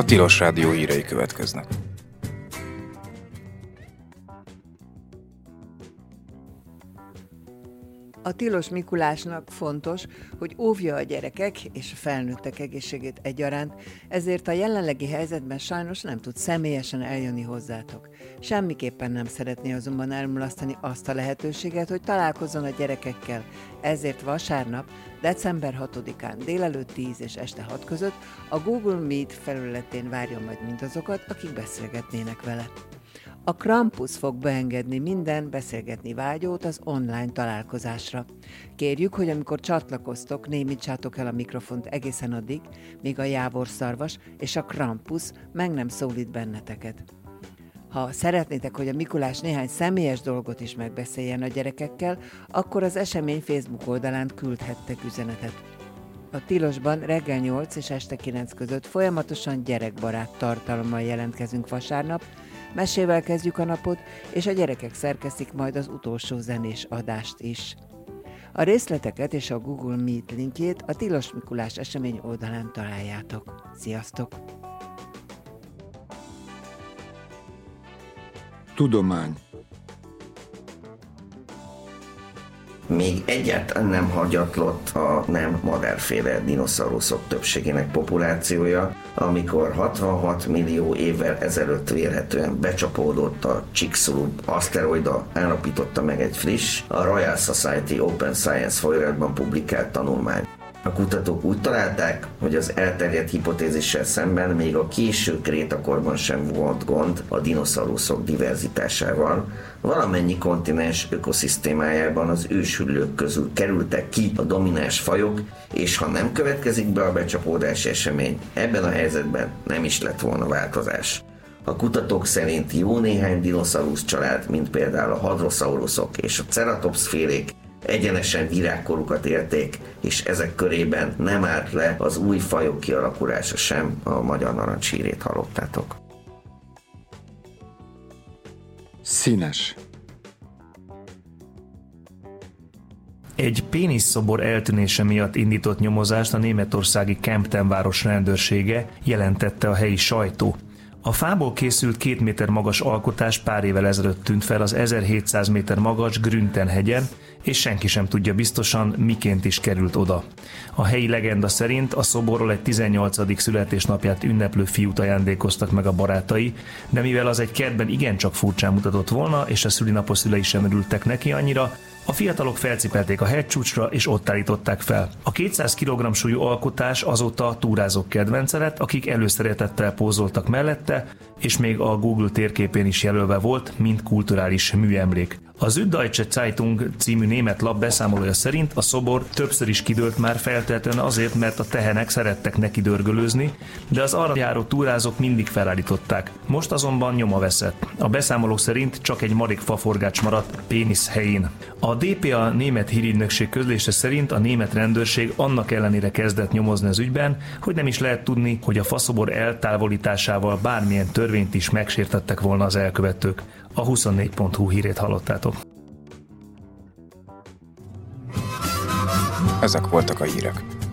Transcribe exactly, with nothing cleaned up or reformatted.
Tilos Rádió hírei következnek. A Tilos Mikulásnak fontos, hogy óvja a gyerekek és a felnőttek egészségét egyaránt, ezért a jelenlegi helyzetben sajnos nem tud személyesen eljönni hozzátok. Semmiképpen nem szeretné azonban elmulasztani azt a lehetőséget, hogy találkozzon a gyerekekkel, ezért vasárnap, december hatodikán délelőtt tíz és este hat között a Google Meet felületén várjon majd mindazokat, akik beszélgetnének vele. A Krampus fog beengedni minden beszélgetni vágyót az online találkozásra. Kérjük, hogy amikor csatlakoztok, némítsátok el a mikrofont egészen addig, míg a jávorszarvas és a Krampus meg nem szólít benneteket. Ha szeretnétek, hogy a Mikulás néhány személyes dolgot is megbeszéljen a gyerekekkel, akkor az esemény Facebook oldalán küldhettek üzenetet. A Tilosban reggel nyolc és este kilenc között folyamatosan gyerekbarát tartalommal jelentkezünk vasárnap, mesével kezdjük a napot, és a gyerekek szerkesztik majd az utolsó zenés adást is. A részleteket és a Google Meet linkjét a Tilos Mikulás esemény oldalán találjátok. Sziasztok! Tudomány. Még egyáltalán nem hagyatlott a nem madárféle dinoszauruszok többségének populációja, amikor hatvanhat millió évvel ezelőtt vélhetően becsapódott a Chicxulub aszteroida, állapította meg egy friss, a Royal Society Open Science folyóiratban publikált tanulmány. A kutatók úgy találták, hogy az elterjedt hipotézissel szemben még a késő krétakorban sem volt gond a dinoszauruszok diverzitásával. Valamennyi kontinens ökoszisztémájában az őshüllők közül kerültek ki a domináns fajok, és ha nem következik be a becsapódási esemény, ebben a helyzetben nem is lett volna változás. A kutatók szerint jó néhány dinoszaurusz család, mint például a hadroszauruszok és a ceratops félék, egyenesen virágkorukat élték, és ezek körében nem állt le az új fajok kialakulása sem, a magyar narancshírét hallottátok. Színes. Egy péniszszobor eltűnése miatt indított nyomozást a németországi Kempten város rendőrsége, jelentette a helyi sajtó. A fából készült két méter magas alkotás pár évvel ezelőtt tűnt fel az ezerhétszáz méter magas Grünten hegyen, és senki sem tudja biztosan, miként is került oda. A helyi legenda szerint a szoborról egy tizennyolcadik születésnapját ünneplő fiút ajándékoztak meg a barátai, de mivel az egy kertben igencsak furcsán mutatott volna, és a szülinapos szülei sem örültek neki annyira, a fiatalok felcipelték a hegycsúcsra, és ott állították fel. A kétszáz kilogramm súlyú alkotás azóta a túrázók kedvence lett, akik előszeretettel pózoltak mellette, és még a Google térképén is jelölve volt, mint kulturális műemlék. A Süddeutsche Zeitung című német lap beszámolója szerint a szobor többször is kidőlt már, feltétlenül azért, mert a tehenek szerettek neki dörgölőzni, de az arra járó túrázók mindig felállították. Most azonban nyoma veszett. A beszámolók szerint csak egy marék faforgács maradt pénisz helyén. A dé pé á német hírügynökség közlése szerint a német rendőrség annak ellenére kezdett nyomozni az ügyben, hogy nem is lehet tudni, hogy a faszobor eltávolításával bármilyen törvényt is megsértettek volna az elkövetők. A huszonnégy pont hu hírét hallottátok. Ezek voltak a hírek.